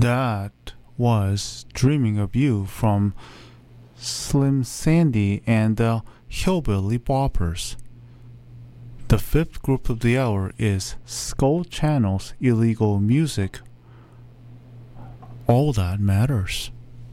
That was Dreaming of You from Slim Sandy and the Hillbilly Boppers. The fifth group of the hour is Skull Channel's Illegal Music. All That Matters.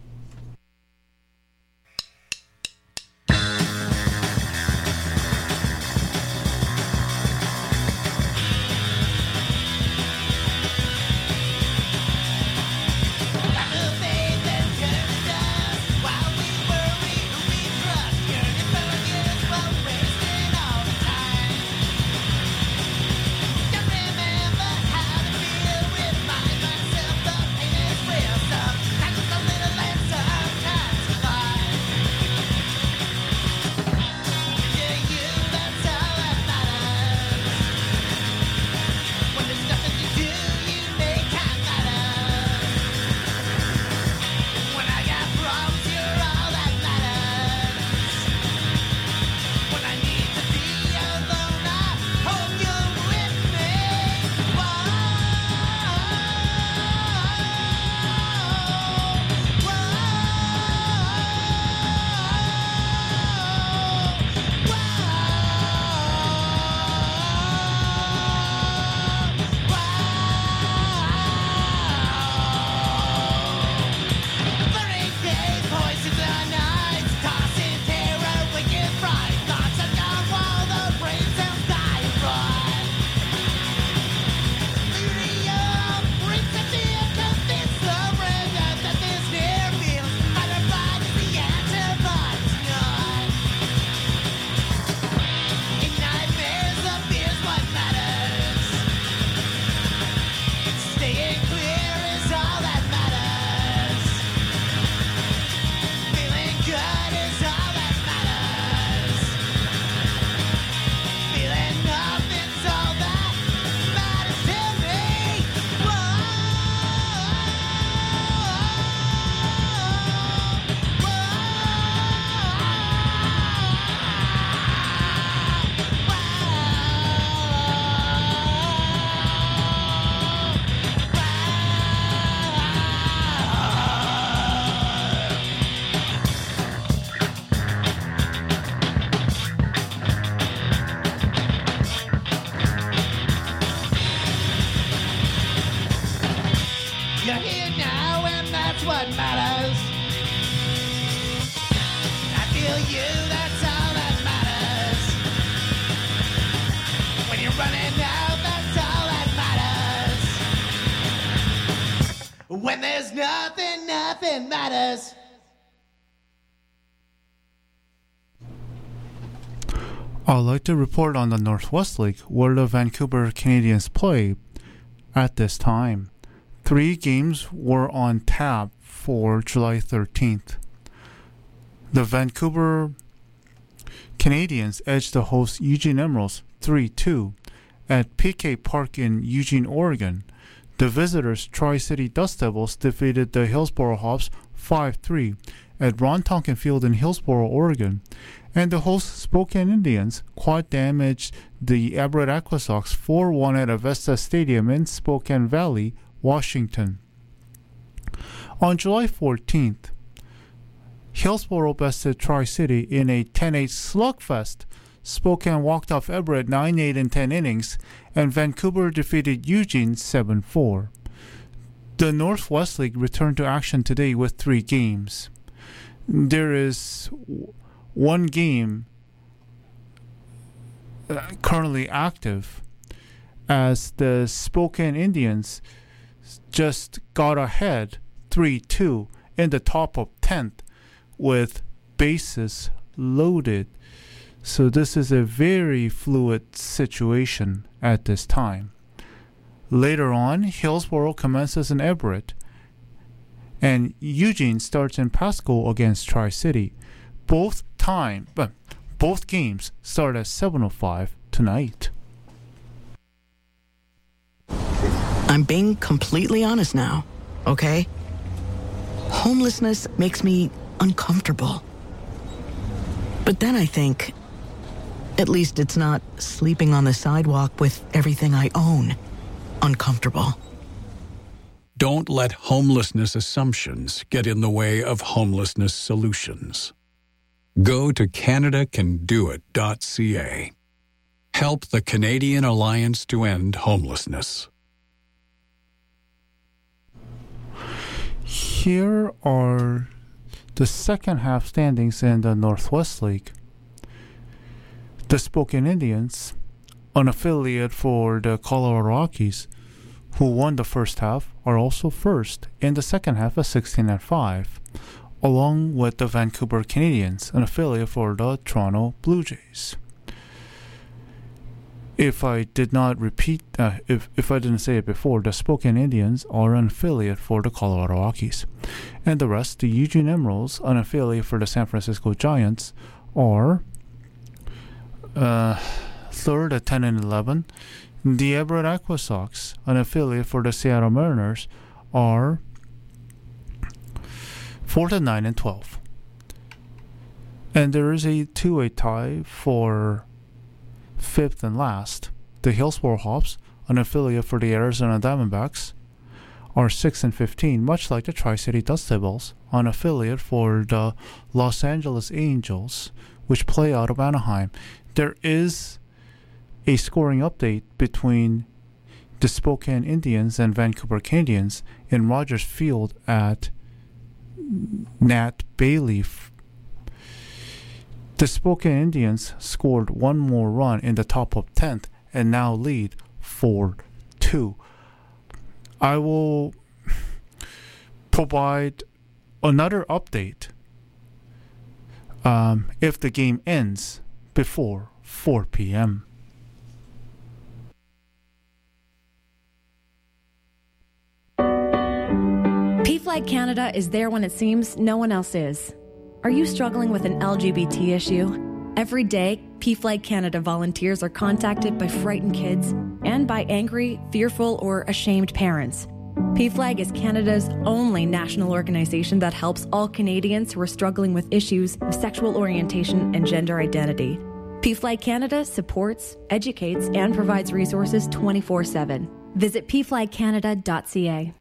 When there's nothing matters. I'd like to report on the Northwest League, where the Vancouver Canadians play at this time. 3 games were on tap for July 13th. The Vancouver Canadians edged the host Eugene Emeralds 3-2 at PK Park in Eugene, Oregon. The visitors Tri-City Dust Devils defeated the Hillsboro Hops 5-3 at Ron Tonkin Field in Hillsboro, Oregon. And the host Spokane Indians quad damaged the Everett Aquasox 4-1 at Avesta Stadium in Spokane Valley, Washington. On July 14th, Hillsboro bested Tri-City in a 10-8 slugfest. Spokane walked off Everett 9-8 in 10 innings, and Vancouver defeated Eugene 7-4. The Northwest League returned to action today with 3 games. There is 1 game currently active, as the Spokane Indians just got ahead 3-2 in the top of 10th with bases loaded. So this is a very fluid situation at this time. Later on, Hillsboro commences in Everett, and Eugene starts in Pasco against Tri-City. Both games start at 7:05 tonight. I'm being completely honest now, okay? Homelessness makes me uncomfortable. But then I think, at least it's not sleeping on the sidewalk with everything I own uncomfortable. Don't let homelessness assumptions get in the way of homelessness solutions. Go to CanadaCanDoIt.ca. Help the Canadian Alliance to End Homelessness. Here are the second half standings in the Northwest League. The Spokane Indians, an affiliate for the Colorado Rockies, who won the first half, are also first in the second half at 16-5, along with the Vancouver Canadians, an affiliate for the Toronto Blue Jays. If I did not repeat, if I didn't say it before, the Spokane Indians are an affiliate for the Colorado Rockies. And the rest, the Eugene Emeralds, an affiliate for the San Francisco Giants, are third at 10-11. The Everett Aqua Sox, an affiliate for the Seattle Mariners, are fourth at 9-12. And there is a two-way tie for fifth and last. The Hillsboro Hops, an affiliate for the Arizona Diamondbacks, are 6-15, much like the Tri-City Dust Devils, an affiliate for the Los Angeles Angels, which play out of Anaheim. There is a scoring update between the Spokane Indians and Vancouver Canadians in Rogers Field at Nat Bailey. The Spokane Indians scored one more run in the top of 10th and now lead 4-2. I will provide another update if the game ends before 4 p.m. PFLAG Canada is there when it seems no one else is. Are you struggling with an LGBT issue? Every day, PFLAG Canada volunteers are contacted by frightened kids and by angry, fearful, or ashamed parents. PFLAG is Canada's only national organization that helps all Canadians who are struggling with issues of sexual orientation and gender identity. PFLAG Canada supports, educates, and provides resources 24/7. Visit pflagcanada.ca.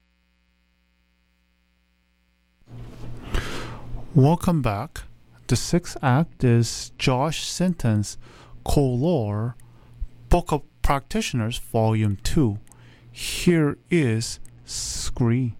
Welcome back. The sixth act is Josh Sinton's Kolor, Book of Practitioners, Volume 2. Here is Scree.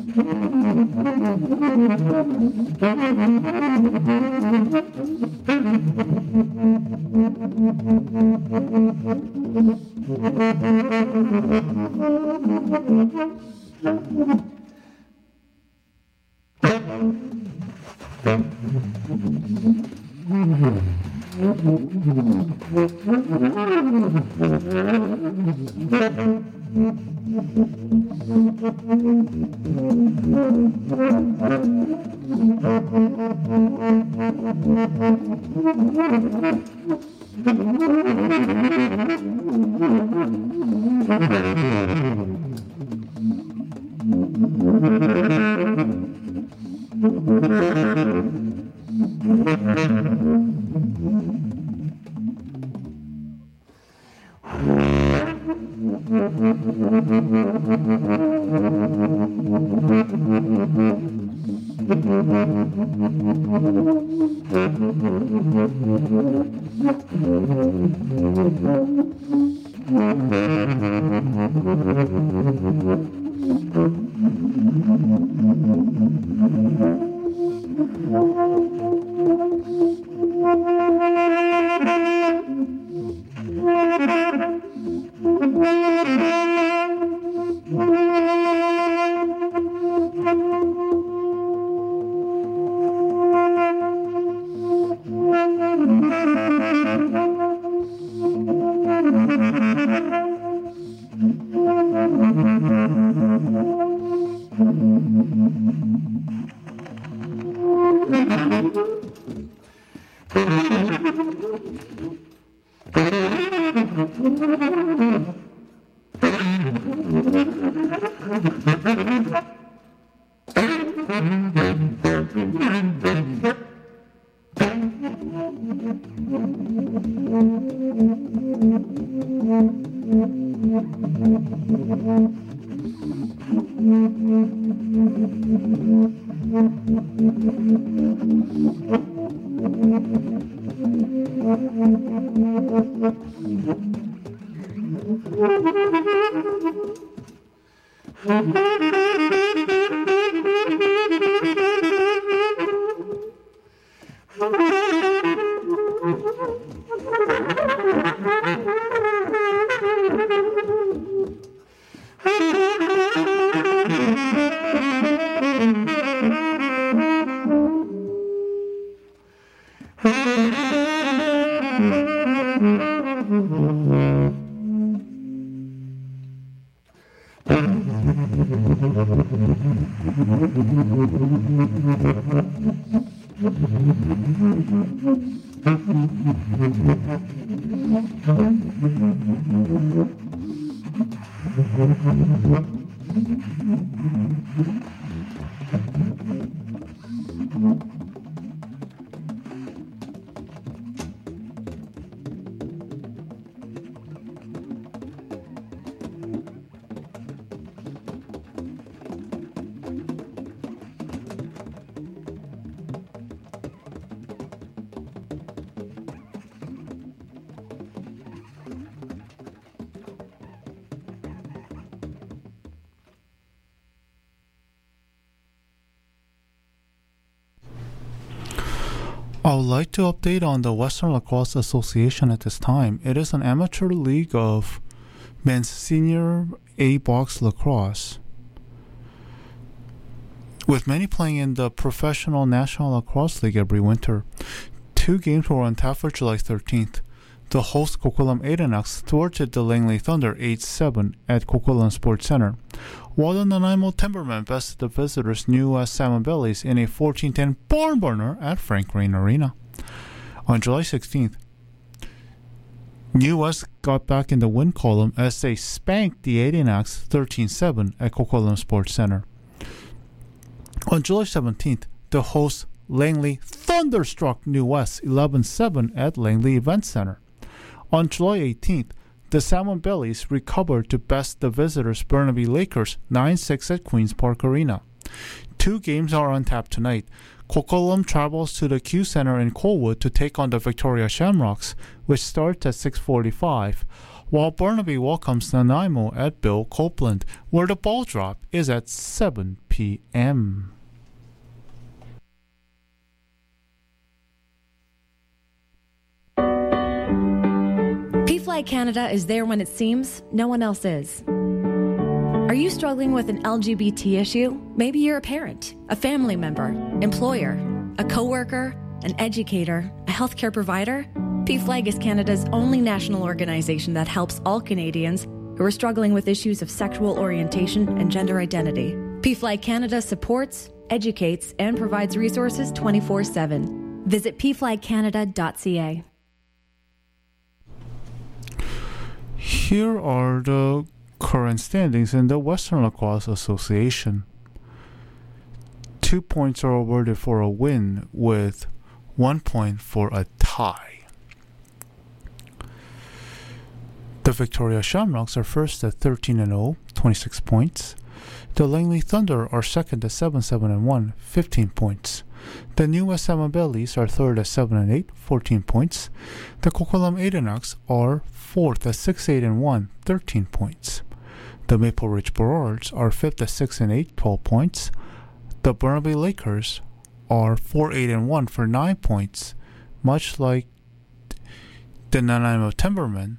I would like to update on the Western Lacrosse Association at this time. It is an amateur league of men's senior A box lacrosse, with many playing in the Professional National Lacrosse League every winter. 2 games were on tap for July 13th. The host Coquitlam 8NX thwarted the Langley Thunder 8-7 at Coquitlam Sports Center, while the Nanaimo Timbermen bested the visitors New West Salmon Bellies in a 14-10 barn burner at Frank Rain Arena. On July 16th, New West got back in the win column as they spanked the 8NX 13-7 at Coquitlam Sports Center. On July 17th, the host Langley thunderstruck New West 11-7 at Langley Event Center. On July 18th, the Salmon Bellies recovered to best the visitors Burnaby Lakers 9-6 at Queen's Park Arena. 2 games are on tap tonight. Coquitlam travels to the Q Center in Colwood to take on the Victoria Shamrocks, which starts at 6:45, while Burnaby welcomes Nanaimo at Bill Copeland, where the ball drop is at 7 p.m. p.m. PFLAG Canada is there when it seems no one else is. Are you struggling with an LGBT issue? Maybe you're a parent, a family member, employer, a coworker, an educator, a healthcare provider. PFLAG is Canada's only national organization that helps all Canadians who are struggling with issues of sexual orientation and gender identity. PFLAG Canada supports, educates, and provides resources 24/7. Visit pflagcanada.ca. Here are the current standings in the Western Lacrosse Association. 2 points are awarded for a win, with 1 point for a tie. The Victoria Shamrocks are first at 13-0, 26 points. The Langley Thunder are second at 7-7-1, 15 points. The New West Salmon Bellies are third at 7-8, 14 points. The Coquitlam Adanacs are fourth at 6-8-1, 13 points. The Maple Ridge Burrards are fifth at 6-8, 12 points. The Burnaby Lakers are 4-8-1 for 9 points, much like the Nanaimo Timbermen.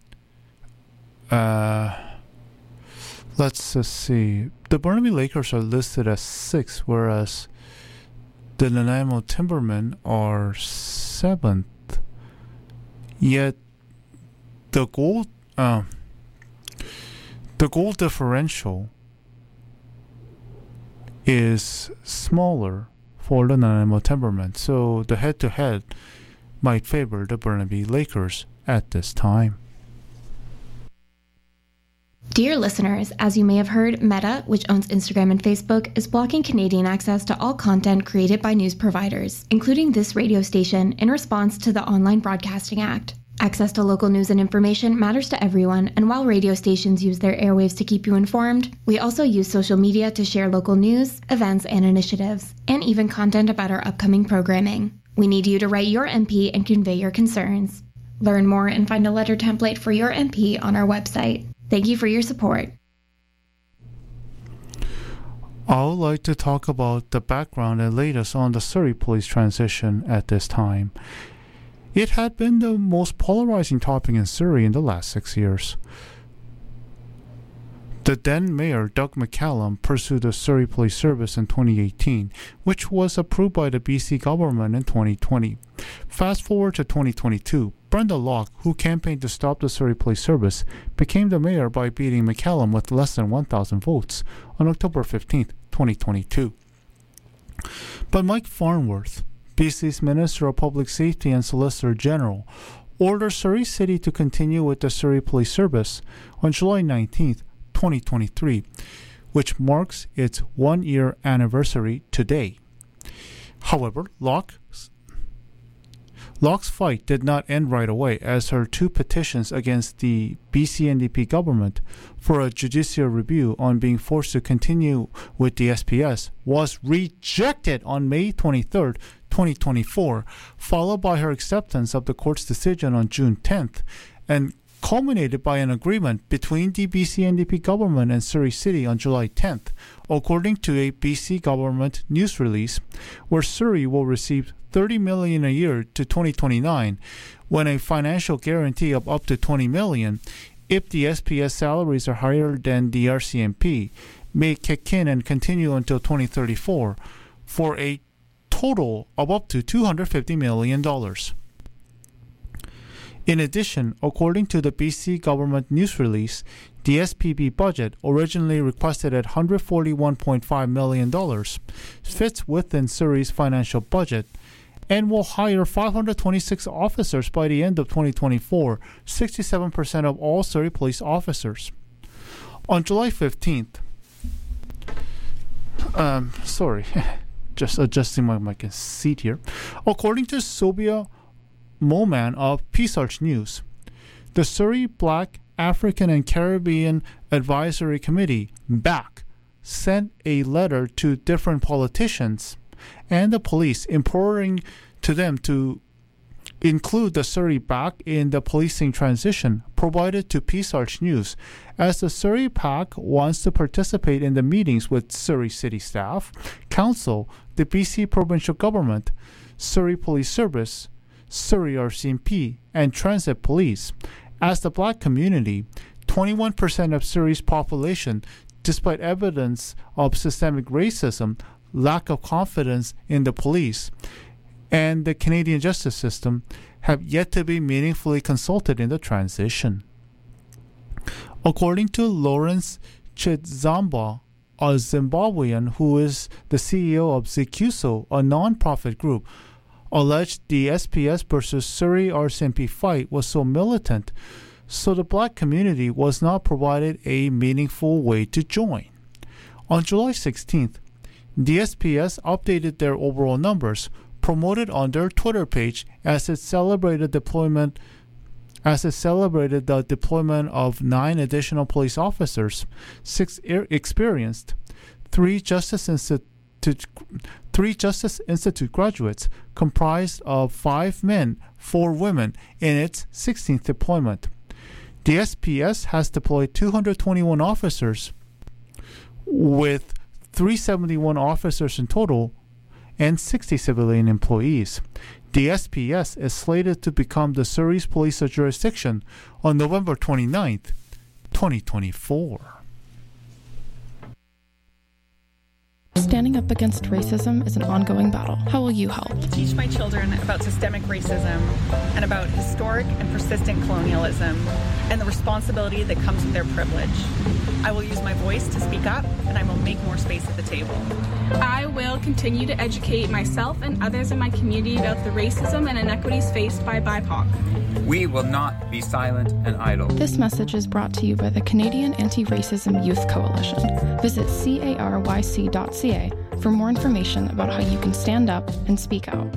Let's just see. The Burnaby Lakers are listed as 6th, whereas the Nanaimo Timbermen are 7th. Yet the goal differential is smaller for the Nanaimo Timbermen, so the head-to-head might favor the Burnaby Lakers at this time. Dear listeners, as you may have heard, Meta, which owns Instagram and Facebook, is blocking Canadian access to all content created by news providers, including this radio station, in response to the Online Broadcasting Act. Access to local news and information matters to everyone, and while radio stations use their airwaves to keep you informed, we also use social media to share local news, events, and initiatives, and even content about our upcoming programming. We need you to write your MP and convey your concerns. Learn more and find a letter template for your MP on our website. Thank you for your support. I would like to talk about the background and latest on the Surrey Police transition at this time. It had been the most polarizing topic in Surrey in the last 6 years. The then Mayor Doug McCallum pursued the Surrey Police Service in 2018, which was approved by the BC government in 2020. Fast forward to 2022, Brenda Locke, who campaigned to stop the Surrey Police Service, became the mayor by beating McCallum with less than 1,000 votes on October 15, 2022. But Mike Farnworth, BC's Minister of Public Safety and Solicitor General, ordered Surrey City to continue with the Surrey Police Service on July 19, 2023, which marks its 1-year anniversary today. However, Locke's fight did not end right away, as her 2 petitions against the BC NDP government for a judicial review on being forced to continue with the SPS was rejected on May 23, 2024, followed by her acceptance of the court's decision on June 10th, and culminated by an agreement between the BC NDP government and Surrey City on July 10th, according to a BC government news release, where Surrey will receive $30 million a year to 2029, when a financial guarantee of up to $20 million, if the SPS salaries are higher than the RCMP, may kick in and continue until 2034, for a total of up to $250 million. In addition, according to the BC government news release, the SPB budget, originally requested at $141.5 million, fits within Surrey's financial budget and will hire 526 officers by the end of 2024, 67% of all Surrey police officers. On July 15th, just adjusting my seat here. According to Sobia Moman of Peace Arch News, the Surrey Black, African and Caribbean Advisory Committee, BAC, sent a letter to different politicians and the police imploring to them to include the Surrey back in the policing transition provided to Peace Arch News, as the Surrey PAC wants to participate in the meetings with Surrey City staff, Council, the BC Provincial Government, Surrey Police Service, Surrey RCMP, and Transit Police. As the Black community, 21% of Surrey's population, despite evidence of systemic racism, lack of confidence in the police, and the Canadian justice system, have yet to be meaningfully consulted in the transition. According to Lawrence Chizamba, a Zimbabwean who is the CEO of ZQSO, a non-profit group, alleged the SPS versus Surrey RCMP fight was so militant, so the Black community was not provided a meaningful way to join. On July 16th, the SPS updated their overall numbers, promoted on their Twitter page as it celebrated the deployment of 9 additional police officers, 6 experienced, 3 Justice Institute graduates, comprised of 5 men, 4 women, in its 16th deployment. The SPS has deployed 221 officers, with 371 officers in total and 60 civilian employees. The SPS is slated to become the Surrey's police jurisdiction on November 29th, 2024. Standing up against racism is an ongoing battle. How will you help? Teach my children about systemic racism and about historic and persistent colonialism and the responsibility that comes with their privilege. I will use my voice to speak up, and I will make more space at the table. I will continue to educate myself and others in my community about the racism and inequities faced by BIPOC. We will not be silent and idle. This message is brought to you by the Canadian Anti-Racism Youth Coalition. Visit caryc.ca for more information about how you can stand up and speak out.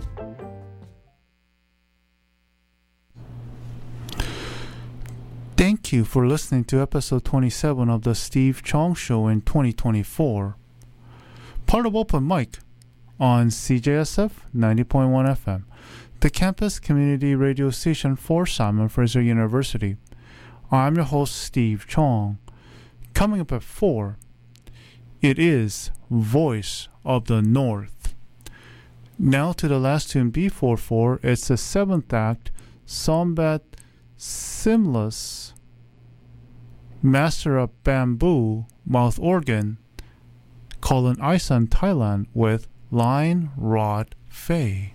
Thank you for listening to episode 27 of the Steve Chong Show in 2024. Part of Open Mic on CJSF 90.1 FM, the campus community radio station for Simon Fraser University. I'm your host, Steve Chong. Coming up at 4, it is Voice of the North. Now to the last tune before 4, it's the 7th act, Sombat Simless, Master of Bamboo, Mouth Organ, Colin Isan, Thailand, with Line Rod Fei.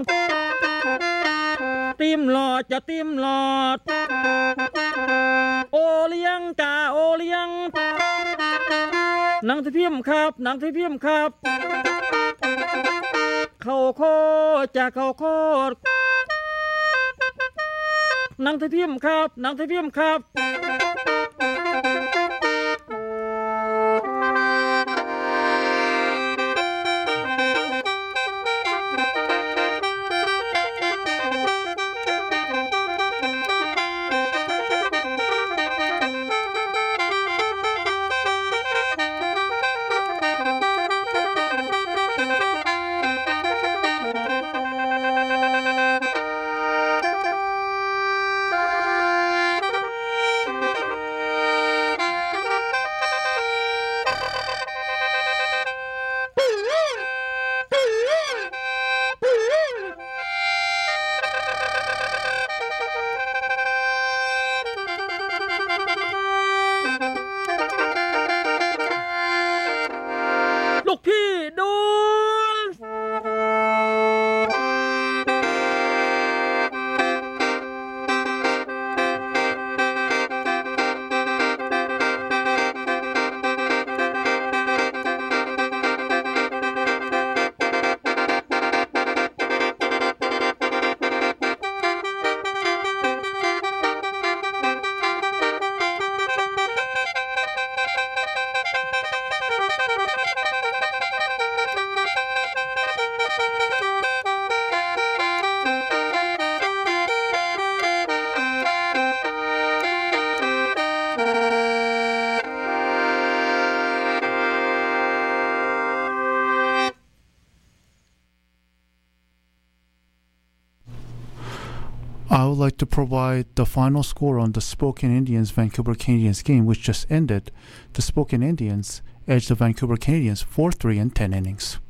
ติมหลอดจะติมหลอดโอเลี้ยงจ่าโอเลี้ยงหนังที่พิมพ์ครับหนังที่พิมพ์ครับเข้าโคจะเข้าโคดหนังที่พิมพ์ครับหนังที่พิมพ์ครับลูกพี่ดู I would like to provide the final score on the Spokane Indians Vancouver Canadians game, which just ended. The Spokane Indians edged the Vancouver Canadians 4-3 in 10 innings.